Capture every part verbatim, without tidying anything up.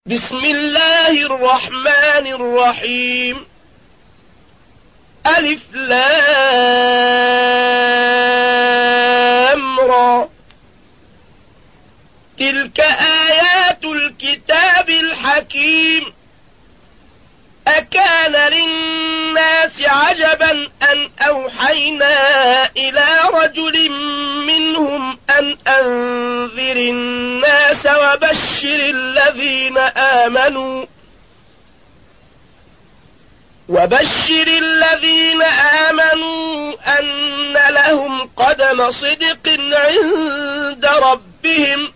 بسم الله الرحمن الرحيم. ألف لام را. تلك آيات الكتاب الحكيم. أكان للناس عجبا أن أوحينا إلى رجل منهم أن أنذر الناس وبشر الذين آمنوا وبشر الذين آمنوا أن لهم قدم صدق عند ربهم.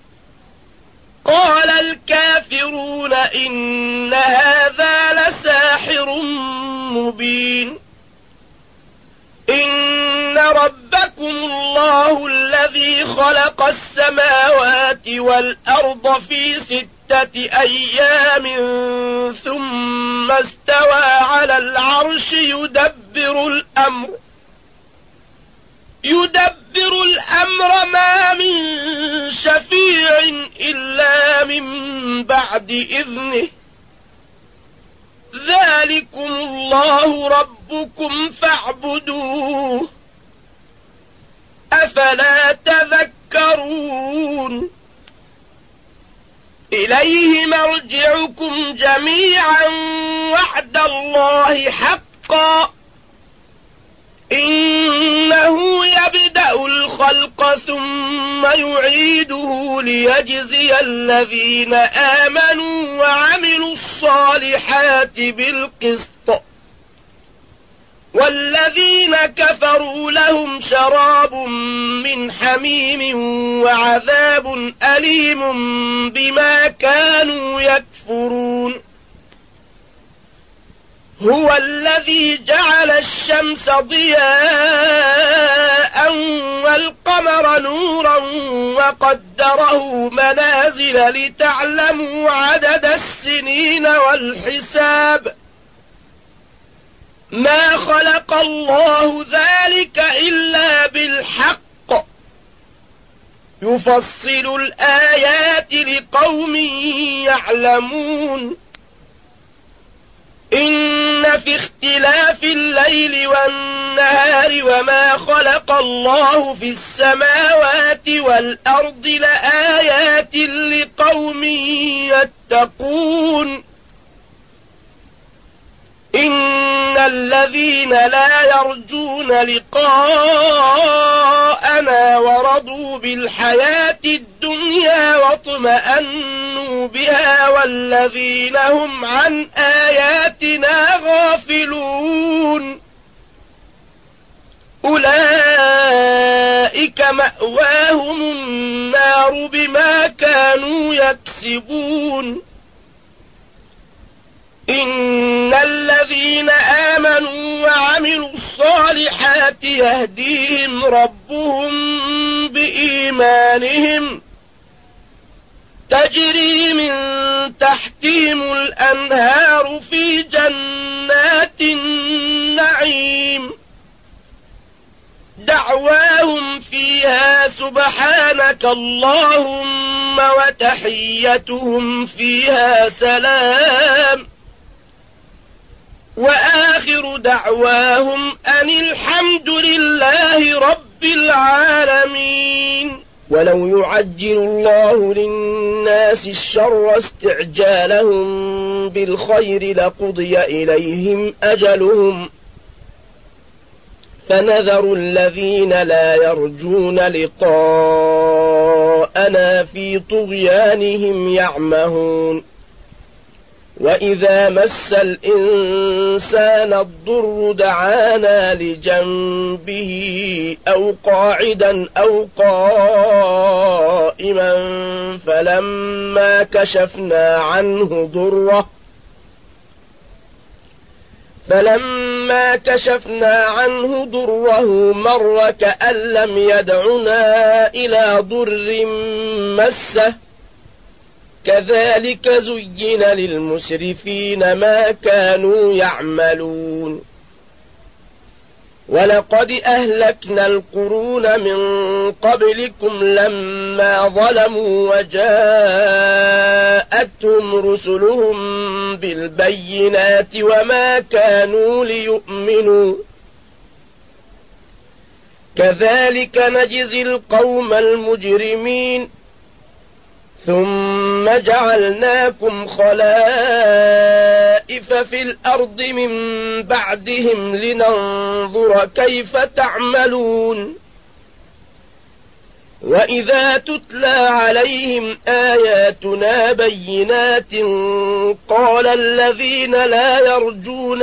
قال الكافرون إن هذا لساحر مبين. إن ربكم الله الذي خلق السماوات والأرض في ستة أيام ثم استوى على العرش يدبر الأمر يدبر الأمر ما من شفيع إلا من بعد إذنه. ذلكم الله ربكم فاعبدوه أفلا تذكرون. إليه مرجعكم جميعا وعد الله حقا. إنه يبدأ الخلق ثم يعيده ليجزي الذين آمنوا وعملوا الصالحات بالقسط، والذين كفروا لهم شراب من حميم وعذاب أليم بما كانوا يكفرون. هو الذي جعل الشمس ضياء والقمر نورا وقدره منازل لتعلموا عدد السنين والحساب. ما خلق الله ذلك إلا بالحق يفصل الآيات لقوم يعلمون. إن في اختلاف الليل والنهار وما خلق الله في السماوات والأرض لآيات لقوم يتقون. إن الذين لا يرجون لقاءنا ورضوا بالحياة الدنيا واطمأنوا بها والذين هم عن آياتنا غافلون أولئك مأواهم النار بما كانوا يكسبون. إن الذين آمنوا وعملوا الصالحات يهديهم ربهم بإيمانهم تجري من تحتهم الأنهار في جنات النعيم دعواهم فيها سبحانك اللهم وتحيتهم فيها سلام وآخر دعواهم أن الحمد لله رب العالمين. ولو يعجل الله للناس الشر استعجالهم بالخير لقضي إليهم أجلهم فنذر الذين لا يرجون لقاءنا في طغيانهم يعمهون. وإذا مس الإنسان الضر دعانا لجنبه أو قاعدا أو قائما فلما كشفنا عنه ضره فلما كشفنا عنه ضره مر كأن لم يدعنا إلى ضر مسه كذلك زين للمسرفين ما كانوا يعملون. ولقد أهلكنا القرون من قبلكم لما ظلموا وجاءتهم جاءتهم رسلهم بالبينات وما كانوا ليؤمنوا كذلك نجزي القوم المجرمين ثم جعلناكم خلائف في الأرض من بعدهم لننظر كيف تعملون وإذا تتلى عليهم آياتنا بينات قال الذين لا يرجون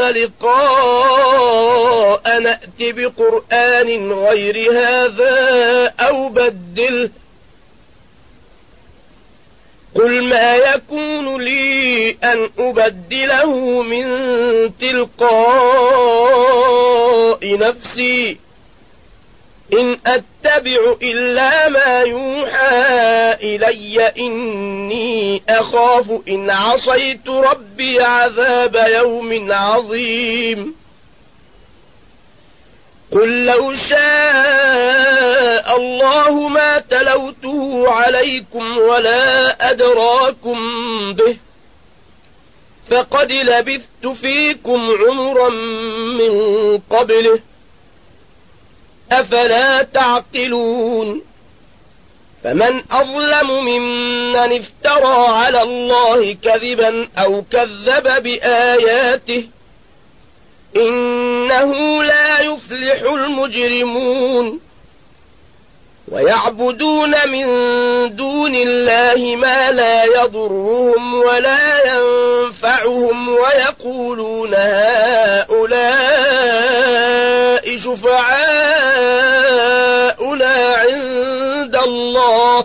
لقاء نأت بقرآن غير هذا أو بدله قل ما يكون لي أن أبدله من تلقاء نفسي إن أتبع إلا ما يوحى إلي إني أخاف إن عصيت ربي عذاب يوم عظيم قل لو شاء الله ما تلوته عليكم ولا أدراكم به فقد لبثت فيكم عمرا من قبله أفلا تعقلون فمن أظلم ممن افترى على الله كذبا أو كذب بآياته إنه لا يفلح المجرمون ويعبدون من دون الله ما لا يضرهم ولا ينفعهم ويقولون هؤلاء شفعاؤنا عند الله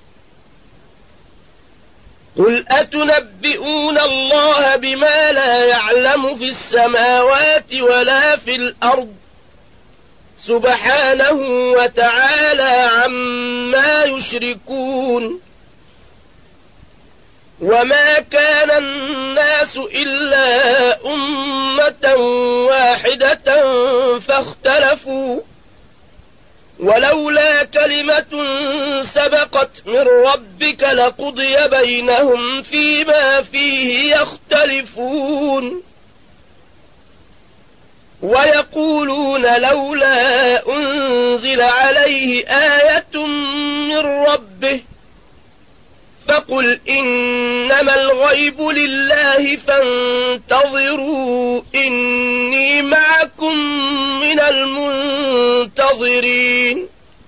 قل أتنبئون الله بما لا يعلم في السماوات ولا في الأرض سبحانه وتعالى عما يشركون وما كان الناس إلا أمة واحدة فاختلفوا ولولا كلمة سبقت من ربك لقضي بينهم فيما فيه يختلفون ويقولون لولا أنزل عليه آية من ربه فقل إنما الغيب لله فانتظروا إني معكم من المنتظرين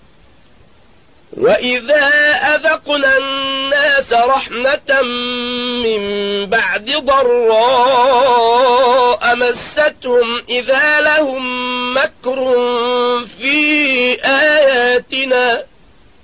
وإذا أذقنا الناس رحمة من بعد ضراء مستهم إذا لهم مكر في آياتنا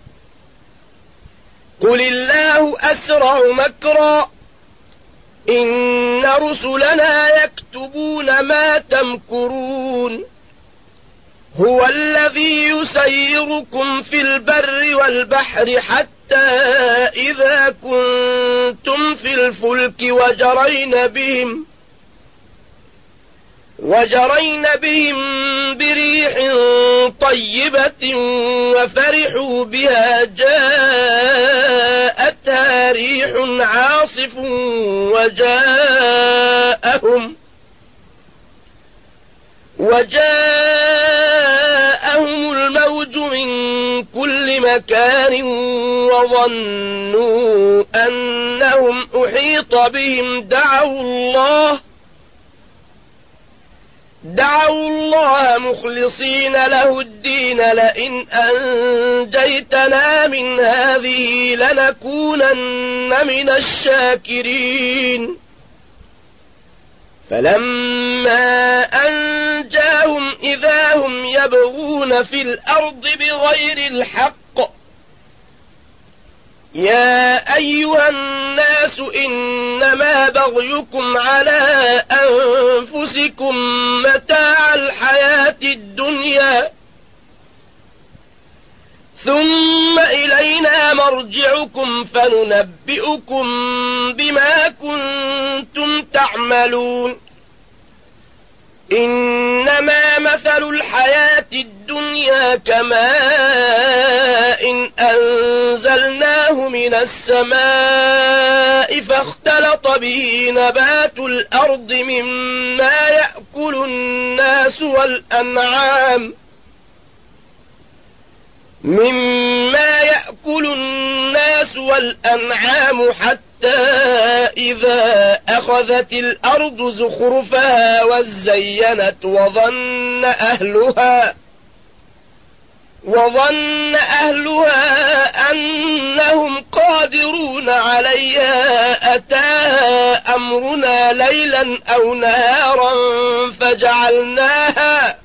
قل الله أسرع مكرا إن رسلنا يكتبون ما تمكرون هو الذي يسيركم في البر والبحر حتى إذا كنتم في الفلك وجرين بهم وجرين بهم بريح طيبة وفرحوا بها جاءتها ريح عاصف وجاءهم وجاءهم الموج من كل مكان وظنوا أنهم أحيط بهم دعوا الله دعوا الله مخلصين له الدين لئن أنجيتنا من هذه لنكونن من الشاكرين فلما أنجاهم إذا هم يبغون في الأرض بغير الحق يا أيها الناس إنما بغيكم على أنفسكم متاع الحياة الدنيا ثم إلينا مرجعكم فننبئكم بما كنتم تعملون إنما مثل الحياة الدنيا كماء إن أنزلناه من السماء الماء فاختلط به نبات الأرض مما يأكل الناس والأنعام مما يأكل الناس والأنعام حتى إذا أخذت الأرض زخرفها وزينت وظن أهلها وظن أهلها أنهم قادرون عليها أتاها أمرنا ليلا أو نهارا فجعلناها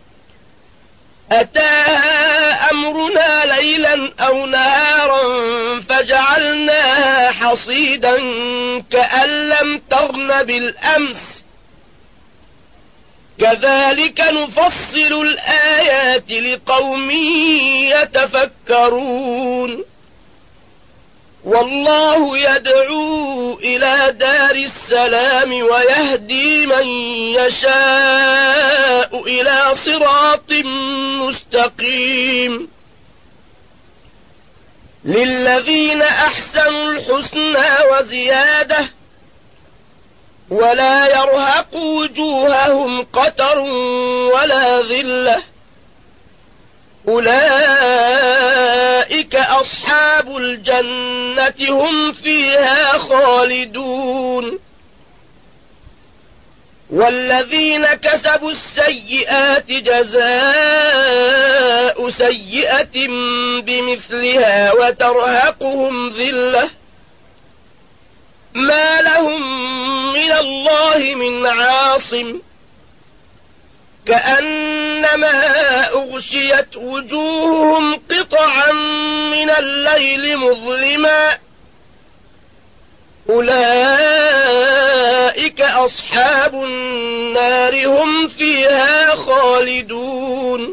أتاها أمرنا ليلا أو نهارا فجعلناها حصيدا كأن لم تغن بالأمس كذلك نفصل الآيات لقوم يتفكرون والله يدعو إلى دار السلام ويهدي من يشاء إلى صراط مستقيم للذين أحسنوا الحسنى وزيادة ولا يرهق وجوههم قتر ولا ذلة أولئك أصحاب الجنة هم فيها خالدون والذين كسبوا السيئات جزاء سيئة بمثلها وترهقهم ذلة ما لهم من الله من عاصم كأنما أغشيت وجوههم قطعا من الليل مظلما أولئك أصحاب النار هم فيها خالدون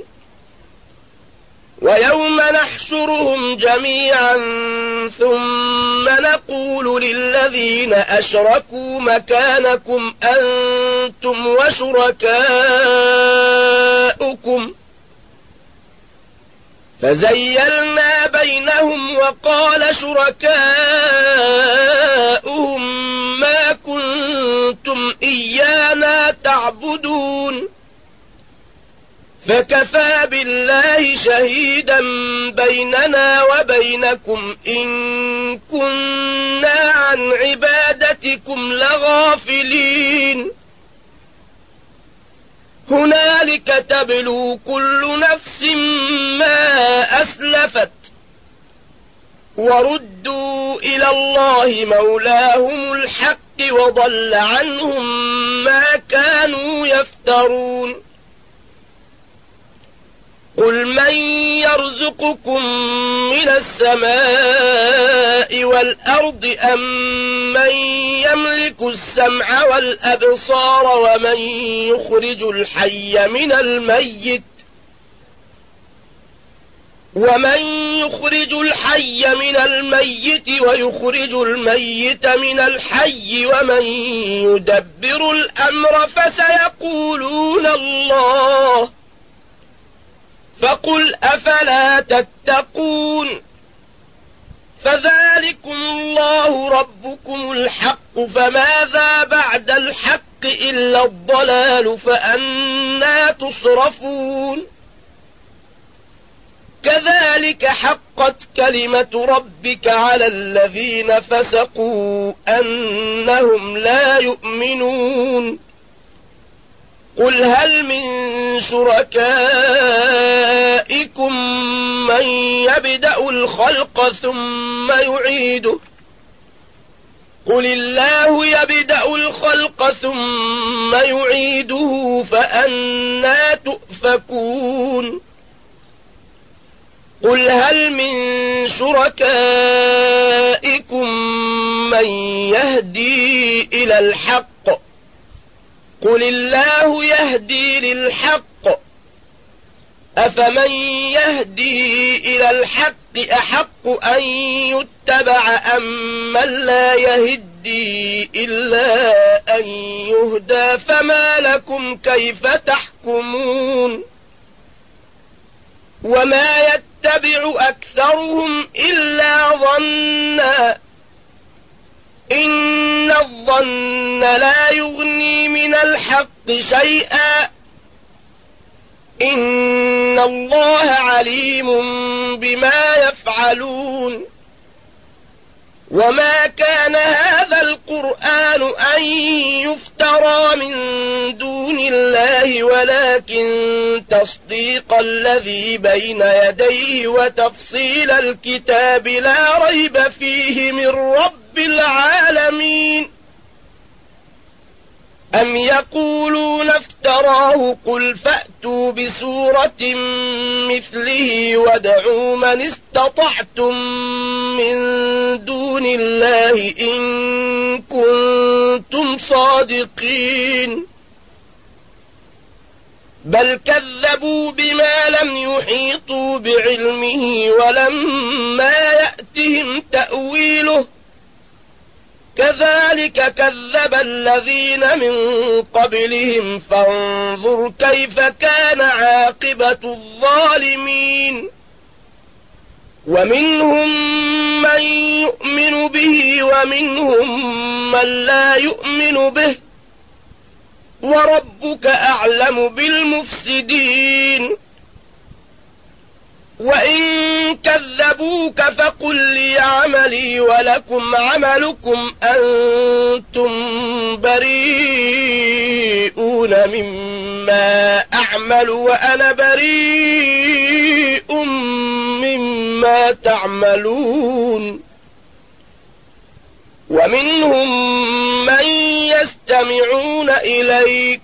ويوم نحشرهم جميعا ثم نقول للذين أشركوا مكانكم أنتم وشركاؤكم فزيلنا بينهم وقال شركاؤهم ما كنتم إيانا تعبدون فكفى بالله شهيدا بيننا وبينكم إن كنا عن عبادتكم لغافلين هنالك تبلو كل نفس ما أسلفت وردوا إلى الله مولاهم الحق وضل عنهم ما كانوا يفترون قل من يرزقكم من السماء والأرض أم من يملك السمع والأبصار ومن يخرج الحي من الميت ومن يخرج الحي من الميت ويخرج الميت من الحي ومن يدبر الأمر فسيقولون الله فقل أفلا تتقون فذلكم الله ربكم الحق فماذا بعد الحق إلا الضلال فأنى تصرفون كذلك حقت كلمة ربك على الذين فسقوا أنهم لا يؤمنون قل هل من شركائكم من يبدأ الخلق ثم يعيده قل الله يبدأ الخلق ثم يعيده فأنى تؤفكون قل هل من شركائكم من يهدي إلى الحق قل الله يهدي للحق أفمن يهدي إلى الحق أحق أن يتبع أم من لا يهدي إلا أن يهدى فما لكم كيف تحكمون وما يتبع أكثرهم إلا ظنا إن الظن لا يغني من الحق شيئا إن الله عليم بما يفعلون وما كان هذا القرآن أن يفترى من دون الله ولكن تصديق الذي بين يديه وتفصيل الكتاب لا ريب فيه من رب العالمين أم يقولون افتراه قل فأتوا بسورة مثله وادعوا من استطعتم من دون الله إن كنتم صادقين بل كذبوا بما لم يحيطوا بعلمه ولما يأتهم تأويله كذلك كذب الذين من قبلهم فانظر كيف كان عاقبة الظالمين ومنهم من يؤمن به ومنهم من لا يؤمن به وربك أعلم بالمفسدين وإن كذبوك فقل لي عملي ولكم عملكم أنتم بريئون مما أعمل وأنا بريء مما تعملون ومنهم من يستمعون إليك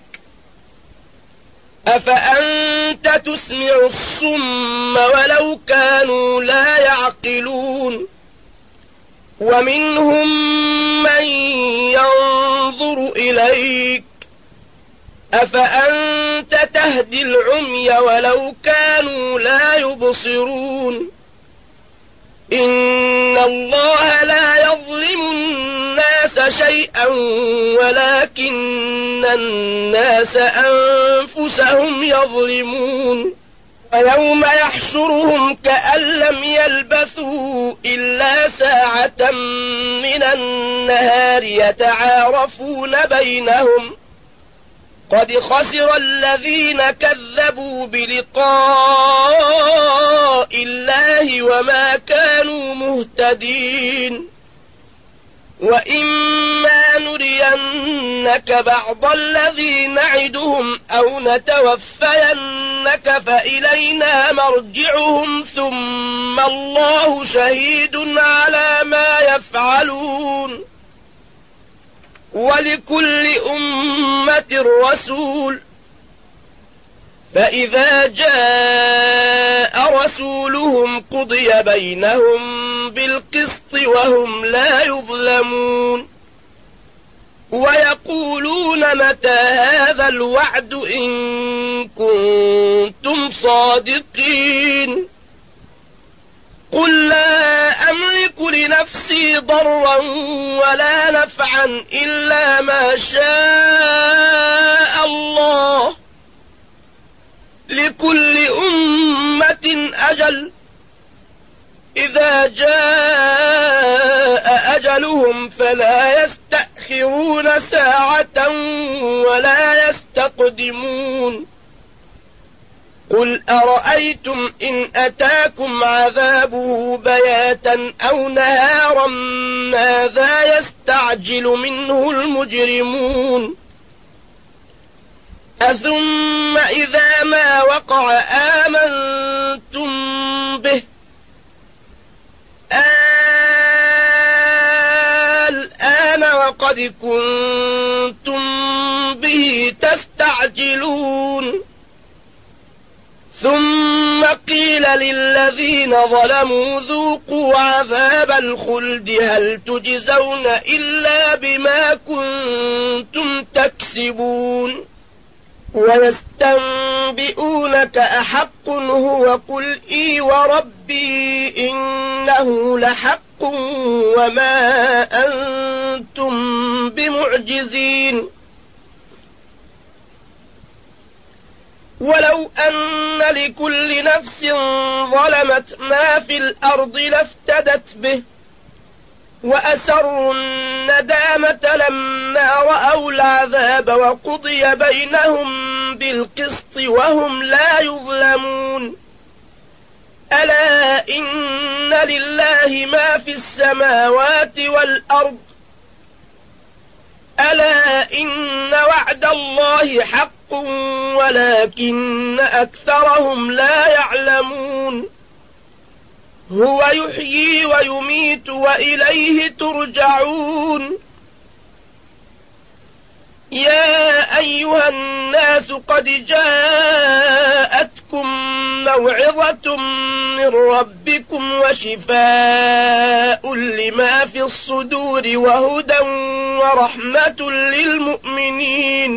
أفأنت تسمع الصم ولو كانوا لا يعقلون ومنهم من ينظر إليك أفأنت تهدي العمي ولو كانوا لا يبصرون إن الله لا يظلم الناس شيئا ولكن الناس أنفسهم يظلمون ويوم يحشرهم كأن لم يلبثوا إلا ساعة من النهار يتعارفون بينهم قد خسر الذين كذبوا بلقاء الله وما كانوا مهتدين وإما نرينك بعض الذي نعدهم أو نتوفينك فإلينا مرجعهم ثم الله شهيد على ما يفعلون ولكل أمة رسول فإذا جاء رسولهم قضي بينهم بالقسط وهم لا يظلمون ويقولون متى هذا الوعد إن كنتم صادقين قل لا أملك لنفسي ضرا ولا نفعا إلا ما شاء الله لكل أمة أجل إذا جاء أجلهم فلا يستأخرون ساعة ولا يستقدمون قل أرأيتم إن أتاكم عذابه بياتا أو نهارا ماذا يستعجل منه المجرمون أثم إذا ما وقع آمنتم به الآن وقد كنتم به تستعجلون ثم قيل للذين ظلموا ذوقوا عذاب الخلد هل تجزون إلا بما كنتم تكسبون ويستنبئونك أحق هو قل إي وربي إنه لحق وما أنتم بمعجزين ولو أن لكل نفس ظلمت ما في الأرض لافتدت به وأسروا الندامة لما رأوا العذاب وقضي بينهم بالقسط وهم لا يظلمون ألا إن لله ما في السماوات والأرض ألا إن وعد الله حق ولكن أكثرهم لا يعلمون هو يحيي ويميت وإليه ترجعون يا أيها الناس قد جاءتكم موعظة من ربكم وشفاء لما في الصدور وهدى ورحمة للمؤمنين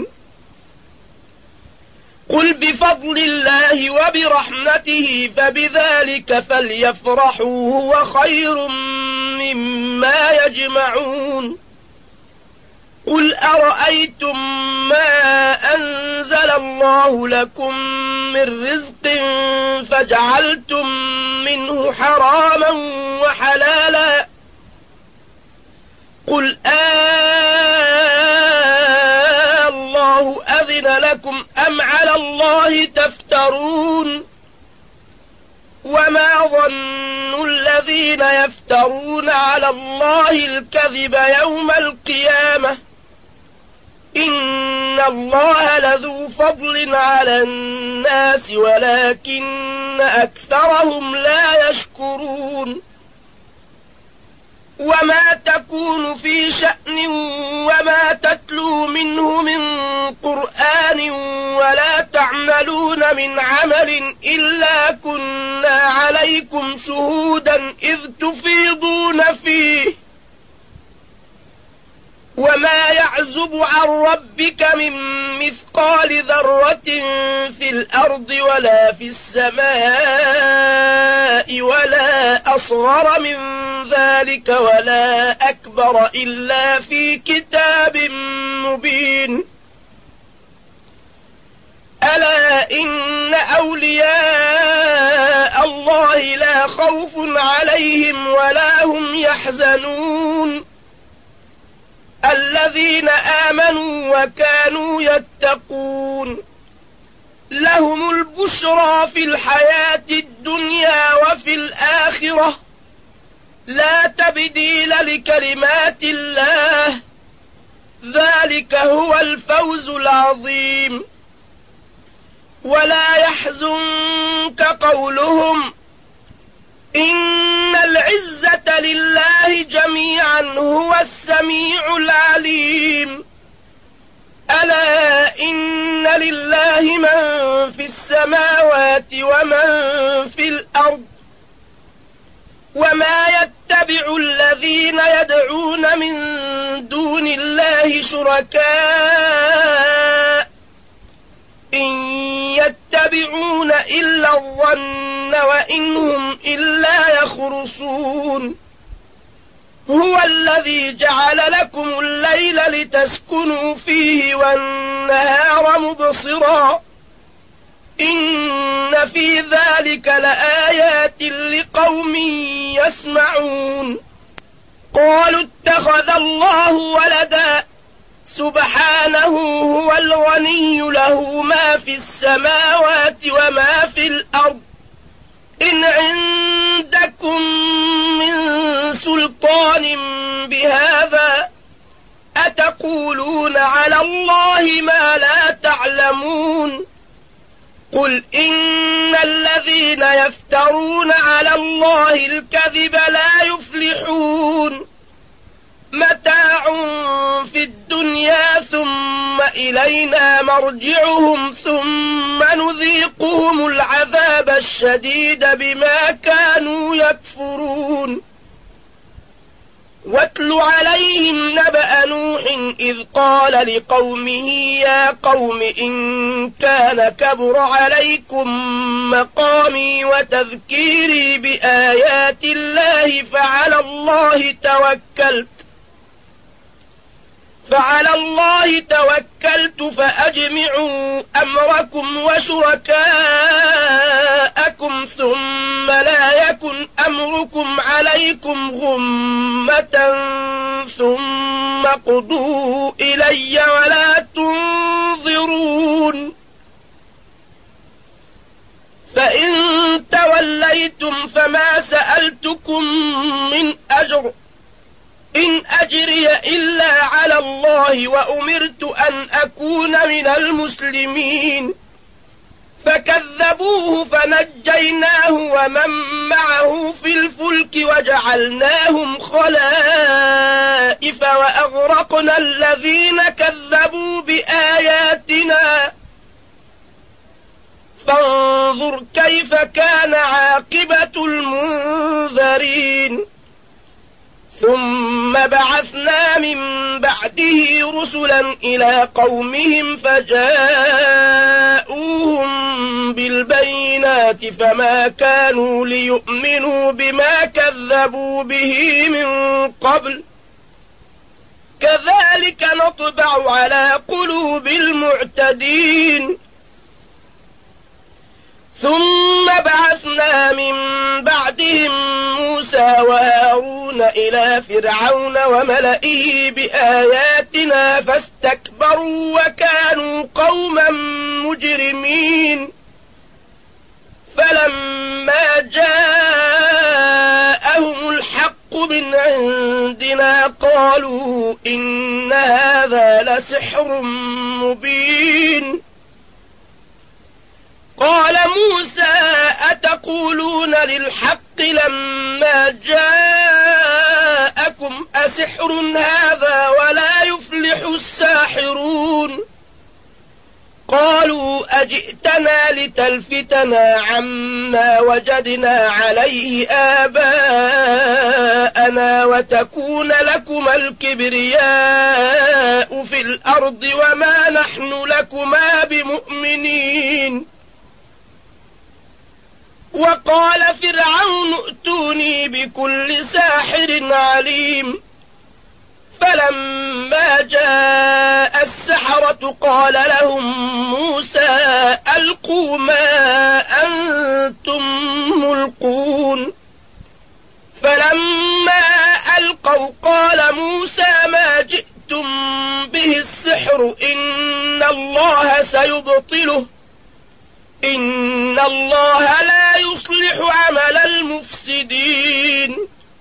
قل بفضل الله وبرحمته فبذلك فليفرحوا هو خير مما يجمعون قل أرأيتم ما أنزل الله لكم من رزق فجعلتم منه حراما وحلالا قل آه الله أذن لكم أم على الله تفترون وما ظن الذين يفترون على الله الكذب يوم القيامة إن الله لذو فضل على الناس ولكن أكثرهم لا يشكرون وما تكون في شأن وما تتلو منه من قرآن ولا تعملون من عمل إلا كنا عليكم شهودا إذ تفيضون فيه وما يعزب عن ربك من مثقال ذرة في الأرض ولا في السماء ولا أصغر من ذلك ولا أكبر إلا في كتاب مبين ألا إن أولياء الله لا خوف عليهم ولا هم يحزنون الذين آمنوا وكانوا يتقون لهم البشرى في الحياة الدنيا وفي الآخرة لا تبديل لكلمات الله ذلك هو الفوز العظيم ولا يحزنك قولهم إن العزة لله جميعا هو السميع العليم ألا إن لله من في السماوات ومن في الأرض وما يتبع الذين يدعون من دون الله شركاء إن يتبعون إلا الظن وإن هم إلا يخرصون هو الذي جعل لكم الليل لتسكنوا فيه والنهار مبصرا إن في ذلك لآيات لقوم يسمعون قالوا اتخذ الله ولدا سبحانه هو الغني له ما في السماوات وما في الأرض إن عندكم من سلطان بهذا أتقولون على الله ما لا تعلمون قل إن الذين يفترون على الله الكذب لا يفلحون متاع في الدنيا ثم إلينا مرجعهم ثم نذيقهم العذاب الشديد بما كانوا يكفرون واتل عليهم نبأ نوح إذ قال لقومه يا قوم إن كان كبر عليكم مقامي وتذكيري بآيات الله فعلى الله توكلت فعلى الله توكلت فأجمعوا أمركم وشركاءكم ثم لا يكن لعمركم عليكم غمة ثم اقضوا إلي ولا تنظرون فإن توليتم فما سألتكم من أجر إن أجري إلا على الله وأمرت أن أكون من المسلمين فكذبوه فنجيناه ومن معه في الفلك وجعلناهم خلائف وأغرقنا الذين كذبوا بآياتنا فانظر كيف كان عاقبة المنذرين ثم بعثنا من بعده رسلا إلى قومهم فجاءوهم بالبينات فما كانوا ليؤمنوا بما كذبوا به من قبل كذلك نطبع على قلوب المعتدين ثم بعثنا من بعدهم موسى وهارون إلى فرعون وملئه بآياتنا فاستكبروا وكانوا قوما مجرمين فلما جاءهم الحق من عندنا قالوا إن هذا لسحر مبين قال موسى أتقولون للحق لما جاءكم أسحر هذا ولا يفلح الساحرون قالوا أجئتنا لتلفتنا عما وجدنا عليه آباءنا وتكون لكما الكبرياء في الأرض وما نحن لكما بمؤمنين وقال فرعون ائتوني بكل ساحر عليم فلما جاء السحرة قال لهم موسى ألقوا ما أنتم ملقون فلما ألقوا قال موسى ما جئتم به السحر إن الله سيبطله إن الله لا يصلح عمل المفسدين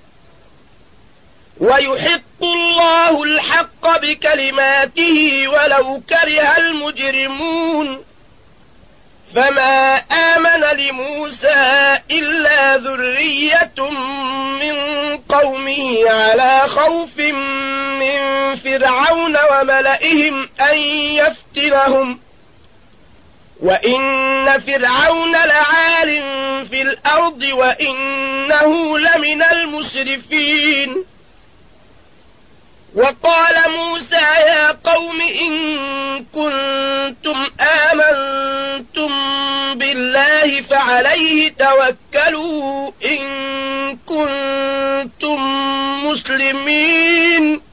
ويحق الله الحق بكلماته ولو كره المجرمون فما آمن لموسى إلا ذرية من قومه على خوف من فرعون وملئهم أن يفتنهم وإن فرعون لعال في الأرض وإنه لمن المسرفين وقال موسى يا قوم إن كنتم آمنتم بالله فعليه توكلوا إن كنتم مسلمين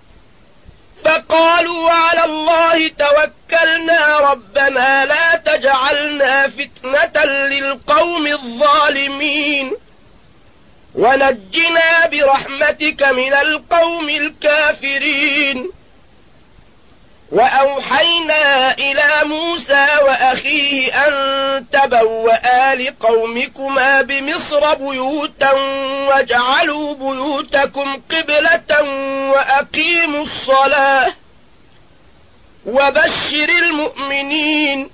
فقالوا على الله توكلنا ربنا لا تجعلنا فتنة للقوم الظالمين ونجنا برحمتك من القوم الكافرين وأوحينا إلى موسى وأخيه أن تبوأ لقومكما بمصر بيوتا واجعلوا بيوتكم قبلة وأقيموا الصلاة وبشر المؤمنين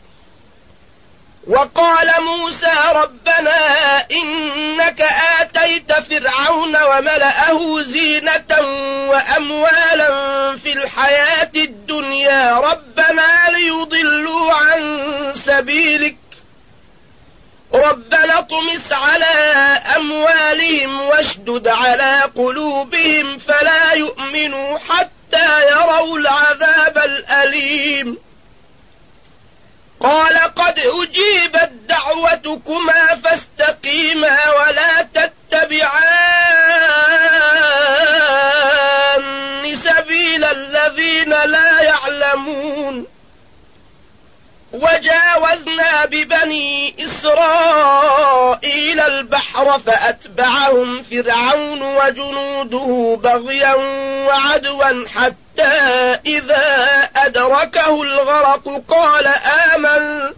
وقال موسى ربنا إنك آتيت فرعون وملأه زينة وأموالا في الحياة الدنيا ربنا ليضلوا عن سبيلك ربنا اطمس على أموالهم واشدد على قلوبهم فلا يؤمنوا حتى يروا العذاب الأليم قال قد أجيبت دعوتكما فاستقيما ولا تتبعان سبيل الذين لا يعلمون وجاوزنا ببني إسرائيل البحر فأتبعهم فرعون وجنوده بغيا وعدوا حتى إذا أدركه الغرق قال آمنت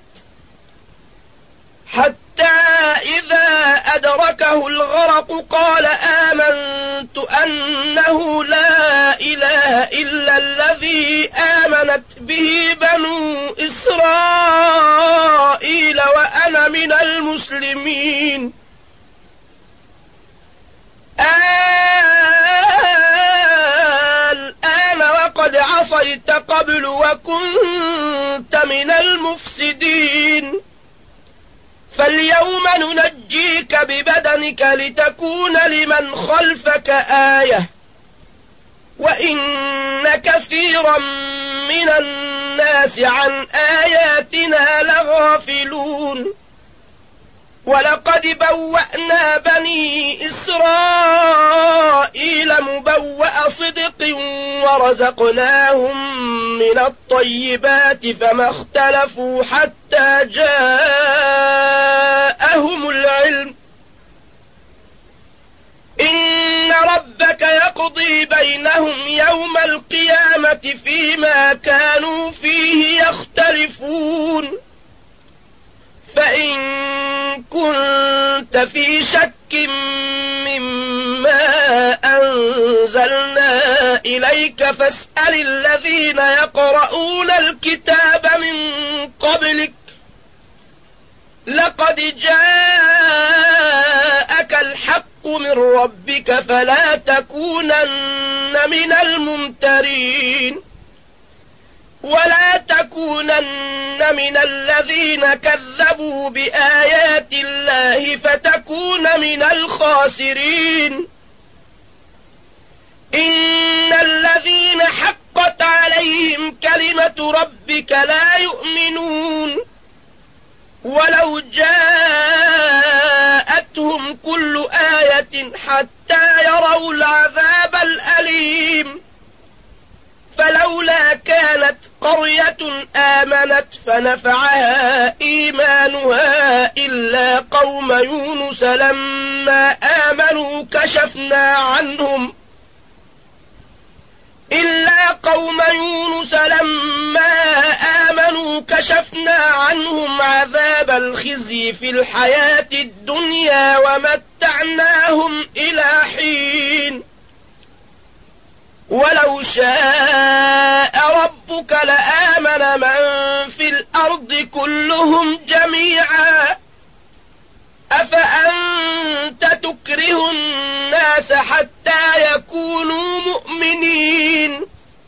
حتى إذا أدركه الغرق قال آمنت أنه لا إله إلا الذي آمنت به بنو إسرائيل وأنا من المسلمين. الآن وقد عصيت قبل وكنت من المفسدين فاليوم ننجيك ببدنك لتكون لمن خلفك آية وإن كثيرا من الناس عن آياتنا لغافلون. ولقد بوأنا بني إسرائيل مبوأ صدق ورزقناهم من الطيبات فما اختلفوا حتى جاءهم العلم إن ربك يقضي بينهم يوم القيامة فيما كانوا فيه يختلفون. فإن كنت في شك مما أنزلنا إليك فاسأل الذين يقرؤون الكتاب من قبلك لقد جاءك الحق من ربك فلا تكونن من الممترين ولا تكونن من الذين كذبوا بآيات الله فتكون من الخاسرين. إن الذين حقت عليهم كلمة ربك لا يؤمنون ولو جاءتهم كل آية حتى يروا العذاب الأليم. فلولا كانت قرية آمنت فنفعها إيمانها إلا قوم يونس لما آمنوا كشفنا عنهم إلا قوم يونس لما آمنوا كشفنا عنهم عذاب الخزي في الحياة الدنيا ومتعناهم إلى حين. ولو شاء ربك لآمن من في الأرض كلهم جميعا أفأنت تكره الناس حتى يكونوا مؤمنين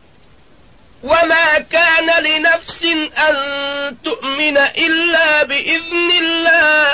وما كان لنفس أن تؤمن إلا بإذن الله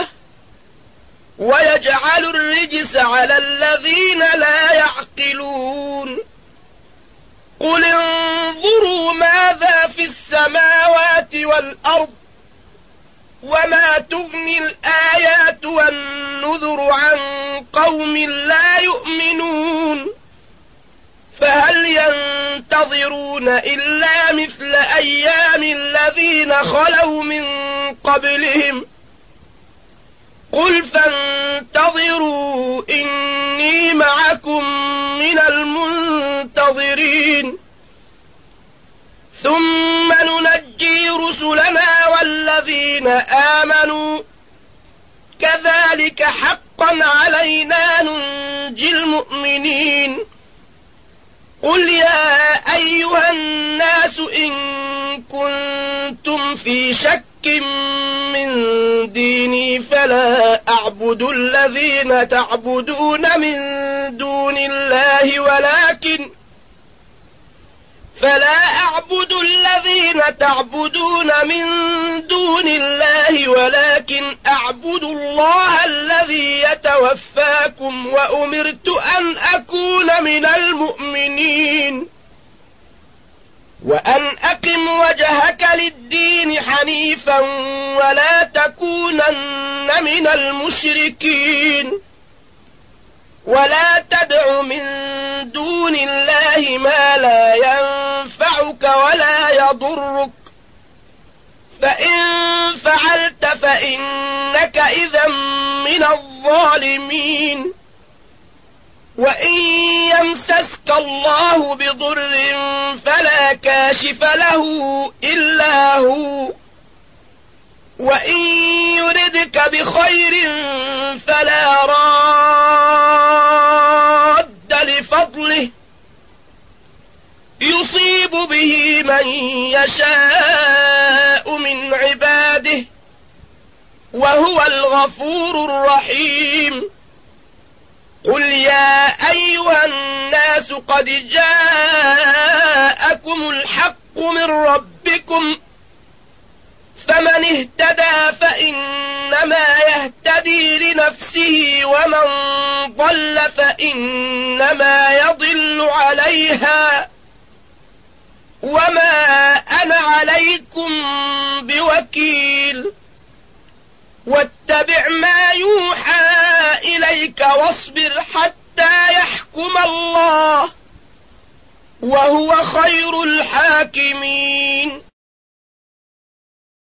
ويجعل الرجس على الذين لا يعقلون. قل انظروا ماذا في السماوات والأرض وما تغني الآيات والنذر عن قوم لا يؤمنون فهل ينتظرون إلا مثل أيام الذين خلوا من قبلهم قل فانتظروا إني معكم من المنتظرين ثم ننجي رسلنا والذين آمنوا كذلك حقا علينا ننجي المؤمنين. قل يا أيها الناس إن كنتم في شك من ديني فلا أعبد الذين تعبدون من دون الله ولكن فلا أعبد الذين تعبدون من دون الله ولكن أعبد الله الذي يتوفاكم وأمرت أن أكون من المؤمنين وأن أقم وجهك للدين حنيفا ولا تكونن من المشركين ولا تدع من دون الله ما لا ينفعك ولا يضرك فإن فعلت فإنك إذا من الظالمين وإن يمسسك الله بضر فلا كاشف له إلا هو وإن يردك بخير فلا راد لفضله يصيب به من يشاء من عباده وهو الغفور الرحيم قل يا أيها الناس قد جاءكم الحق من ربكم فمن اهتدى فإنما يهتدي لنفسه ومن ضل فإنما يضل عليها وما أنا عليكم بوكيل واتبع ما يوحى إليك واصبر حتى يحكم الله وهو خير الحاكمين